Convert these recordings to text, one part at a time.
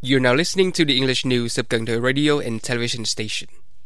You're now listening to the English news of Cần Thơ radio and television station.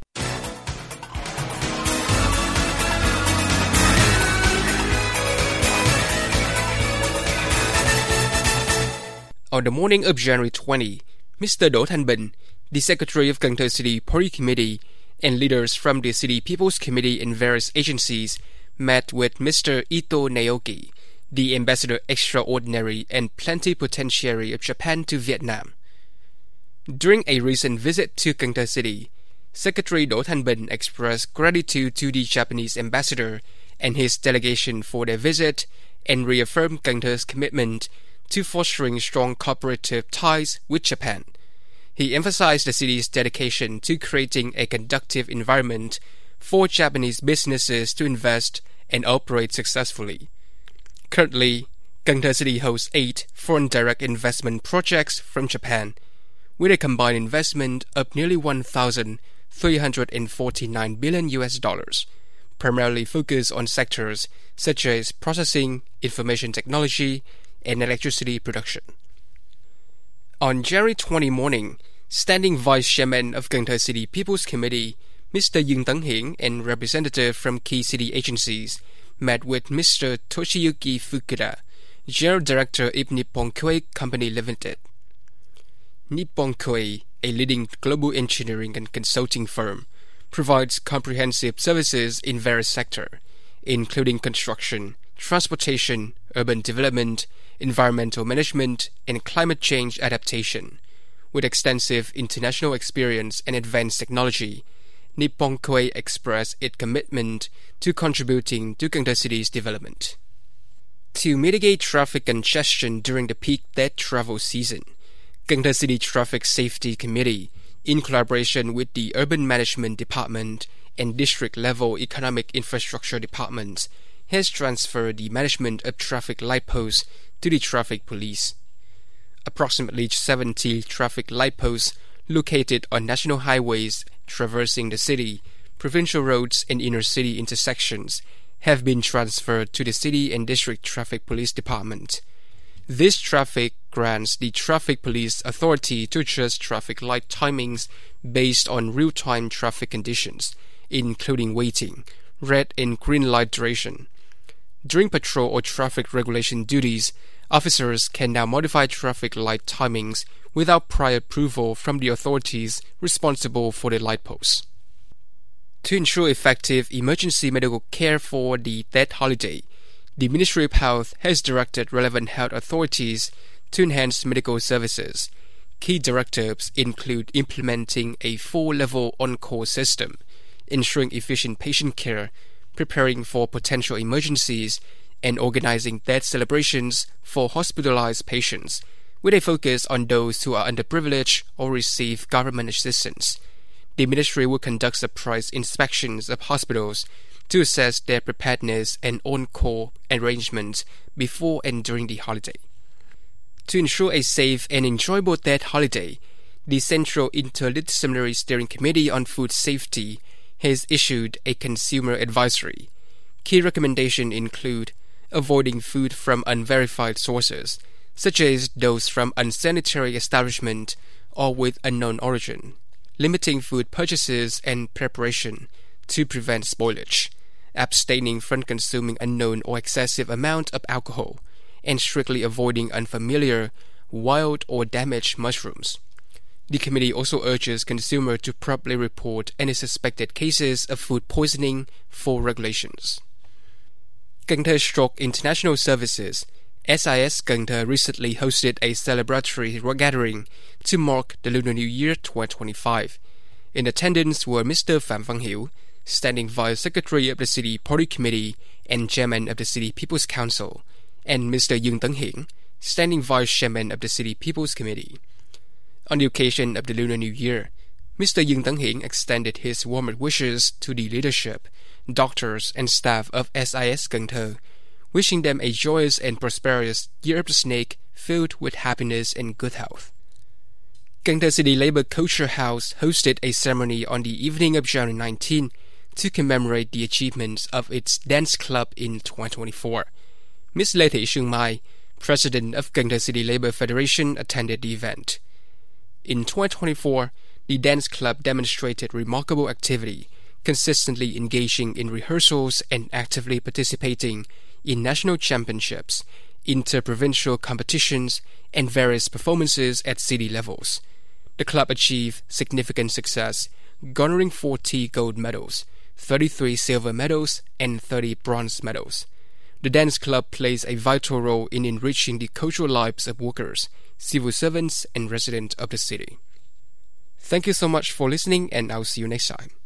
On the morning of January 20, Mr. Đỗ Thanh Bình, the Secretary of Cần Thơ City Party Committee, and leaders from the City People's Committee and various agencies met with Mr. Ito Naoki, the Ambassador Extraordinary and Plenipotentiary of Japan to Vietnam. During a recent visit to Cần Thơ City, Secretary Đỗ Thanh Bình expressed gratitude to the Japanese ambassador and his delegation for their visit and reaffirmed Cần Thö's commitment to fostering strong cooperative ties with Japan. He emphasized the city's dedication to creating a conducive environment for Japanese businesses to invest and operate successfully. Currently, Cần Thơ City hosts 8 foreign direct investment projects from Japan, with a combined investment of nearly $1,349 billion, primarily focused on sectors such as processing, information technology, and electricity production. On January 20 morning, Standing Vice Chairman of Cần Thơ City People's Committee, Mr. Dương Tấn Hiển, and representatives from key city agencies met with Mr. Toshiyuki Fukuda, General Director of Nippon Koei Company Limited. Nippon Koei, a leading global engineering and consulting firm, provides comprehensive services in various sectors, including construction, transportation, urban development, environmental management, and climate change adaptation. With extensive international experience and advanced technology, Nippon Koei expressed its commitment to contributing to Cần Thơ City's development. To mitigate traffic congestion during the peak dead travel season, Cần Thơ City Traffic Safety Committee, in collaboration with the Urban Management Department and District-level Economic Infrastructure Departments, has transferred the management of traffic light posts to the Traffic Police. Approximately 70 traffic light posts located on national highways traversing the city, provincial roads, and inner-city intersections have been transferred to the City and District Traffic Police Department. This traffic grants the Traffic Police authority to adjust traffic light timings based on real-time traffic conditions, including waiting, red and green light duration. During patrol or traffic regulation duties, officers can now modify traffic light timings without prior approval from the authorities responsible for the light posts. To ensure effective emergency medical care for the Tết holiday, the Ministry of Health has directed relevant health authorities to enhance medical services. Key directives include implementing a 4-level on-call system, ensuring efficient patient care, preparing for potential emergencies, and organizing death celebrations for hospitalized patients, with a focus on those who are underprivileged or receive government assistance. The ministry will conduct surprise inspections of hospitals to assess their preparedness and on-call arrangements before and during the holiday. To ensure a safe and enjoyable Tết holiday, the Central Interdisciplinary Steering Committee on Food Safety has issued a consumer advisory. Key recommendations include avoiding food from unverified sources, such as those from unsanitary establishments or with unknown origin, limiting food purchases and preparation to prevent spoilage, abstaining from consuming unknown or excessive amount of alcohol, and strictly avoiding unfamiliar, wild, or damaged mushrooms. The committee also urges consumers to promptly report any suspected cases of food poisoning for regulations. Cần Thơ Stroke International Services, SIS Cần Thơ, recently hosted a celebratory gathering to mark the Lunar New Year 2025. In attendance were Mr. Phạm Văn Hiểu, Standing Vice Secretary of the City Party Committee and Chairman of the City People's Council, and Mr. Dương Tấn Hiển, Standing Vice Chairman of the City People's Committee. On the occasion of the Lunar New Year, Mr. Dương Tấn Hiển extended his warmest wishes to the leadership, doctors, and staff of SIS Cần Thơ, wishing them a joyous and prosperous Year of the Snake filled with happiness and good health. Cần Thơ City Labour Culture House hosted a ceremony on the evening of January 19 to commemorate the achievements of its dance club in 2024. Ms. Lê Thị Sương Mai, President of Cần Thơ City Labour Federation, attended the event. In 2024, the dance club demonstrated remarkable activity, consistently engaging in rehearsals and actively participating in national championships, interprovincial competitions, and various performances at city levels. The club achieved significant success, garnering 40 gold medals, 33 silver medals, and 30 bronze medals. The dance club plays a vital role in enriching the cultural lives of workers, civil servants, and residents of the city. Thank you so much for listening, and I'll see you next time.